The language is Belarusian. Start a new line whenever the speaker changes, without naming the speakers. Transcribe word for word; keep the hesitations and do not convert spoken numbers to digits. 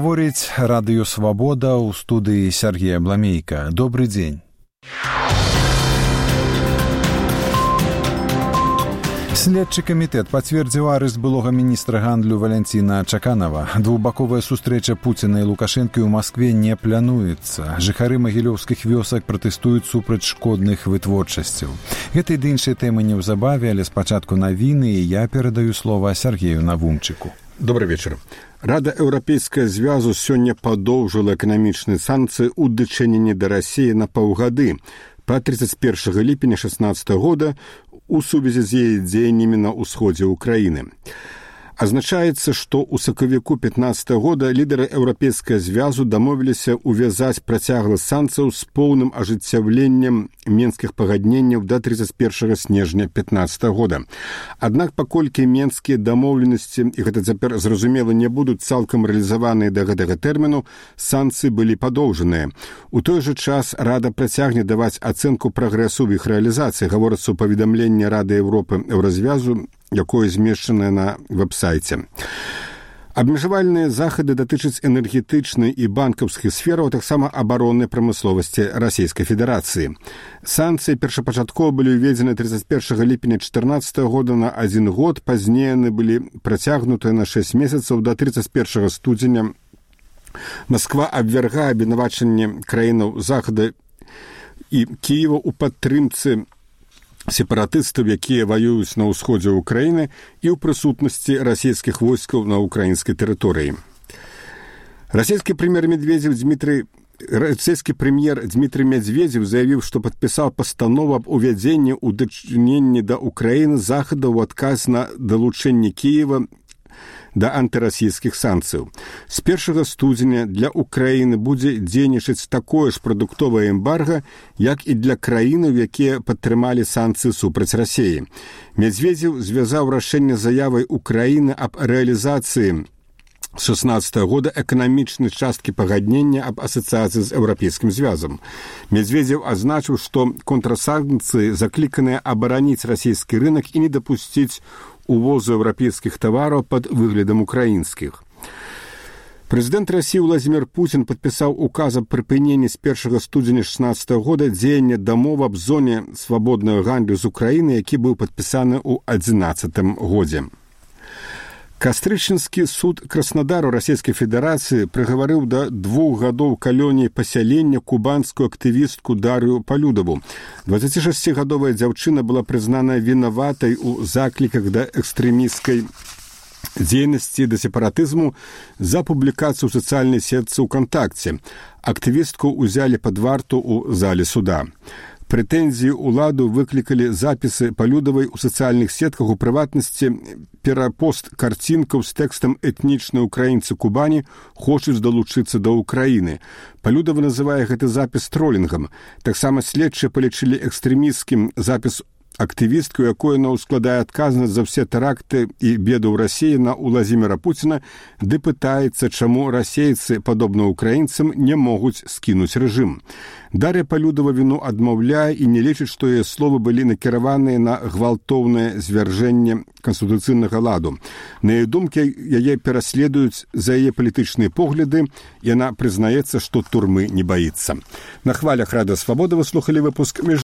Гаворыць радыё «Свабода» ў студыі Сергея Бламейка. Добры дзень. Следчы камітэт пацвердзіў арышт былога міністра гандлю Валянціна Чаканава. Двухбаковая сустрэча Пуціна і Лукашэнкі ў Маскве не плануецца. Жыхары магілёўскіх вёсак пратэстуюць супраць шкодных вытворчасцяў. Гэтай ды іншай тэмы неўзабаве, але спачатку навіны, і я перадаю слова Сергею Навумчыку.
Добрый вечер. Рада Еўрапейскага звязу сёння падоўжыла эканамічныя санкцыі ў дачыненні да Расіі на паўгады па тридцать первого ліпеня шестнадцатого года у сувязі з яе дзеяннямі на ўсходзе ўкраіны. Азначаецца, што ў сакавіку пятнадцатого года лідары Еўрапейскага звязу дамовіліся увязаць працягласць санкцыяў з поўным ажыццяўленнем менскіх пагадненняў да тридцать первого снежня пятнадцатого года. Аднак, паколькі менскія дамоўленасці, і гэта цяпер зразумела, не будуць цалкам рэалізаваныя да гэтага тэрміну, санкцыі былі падоўжаныя. У той жа час Рада працягне даваць ацэнку прагрэсу ў іх рэалізацыі, гаворыцца ў паведамленні Рады Еўропы Еўразвязу, якое змешчанае на вэб-сайце. Абмежавальныя захады датычаць энергетычнай і банкаўскіх сфераў, а таксама абароннай прамысловасці Расійскай Федэрацыі. Санкцыі першапачаткова былі ўведзены тридцать первого ліпеня чатырнаццатого года на адзін год, пазней яны былі працягнутыя на шэсць месяцаў да тридцать первого студзеня. Масква абвяргае абвінавачанне краінаў Захада і Кіева ў падтрымцы сепаратыстаў, якія ваююць на ўсходзе ўкраіны і ў прысутнасці расійскіх войскаў на ўкраінскай тэрыторыі. Расійскі прэм'ер Медведзеў Дмітрий Расійскі прэм'ер Дмітрий Медведзеў заявіў, што падпісаў пастанову аб увядзенні ў дачыненні да ўкраіны захада ў адказ на далучэнне Кіева да антырасійскіх санкцыяў. З першага студзеня для ўкраіны будзе дзейнічаць такое ж прадуктовае эмбарга, як і для краінаў, якія падтрымалі санкцыі супраць Расіі. Медведзеў звязаў рашэнне заявай Украіны аб рэалізацыі з шестнадцатого года эканамічнай часткі пагаднення аб асацыяцыі з Еўрапейскім звязам. Медведзеў азначыў, што контрсанкцыі закліканыя абараніць расійскі рынок і не дапусціць увозу еўрапейскіх тавараў пад выглядам украінскіх. Прэзідэнт Расіі Владзімір Пуцін падпісаў указ аб прыпыненні з першага студзеня шестнадцатого года дзеяння дамовы аб зоне свабоднага гандлю з Украіны, які быў падпісаны ў адзінаццатым годзе. Кастрычніцкі суд Краснодару Расійскай Федэрацыі прыгаварыў да двух гадоў калоніі пасялення кубанскую актывістку Дар'ю Палюдаву. дваццацішасцігадовая дзяўчына была прызнана вінаватай у закліках да экстрэмісцкай дзейнасці да сепаратызму за публікацыю ў сацыяльнай сетцы УКонтакце. Актывістку ўзялі пад варту ў зале суда. Прэтэнзіі ўладу выклікалі запісы Палюдавай у сацыяльных сетках, у прыватнасці перапост карцінкаў з тэкстам «Этнічныя ўкраінцы Кубані хочуць далучыцца да Ўкраіны». Палюдава называе гэты запіс тролінгам. Таксама следчыя палічылі экстрэмісцкім запіс актывістку, якой яна ўскладае адказнасць за ўсе тэракты і беды ў Расіі на Владзіміра Пуціна, ды пытаецца, чаму расейцы, падобна ўкраінцам, не могуць скінуць рэжым. Дар'я Палюдава віну адмаўляе і не лічыць, што яе словы былі накіраваныя на гвалтоўнае звяржэнне канстытуцыйнага ладу. На яе думкі, яе пераследуюць за яе палітычныя погляды, і яна прызнаецца, што турмы не баіцца. На хвалях Радыё Свабода вы слухалі выпуск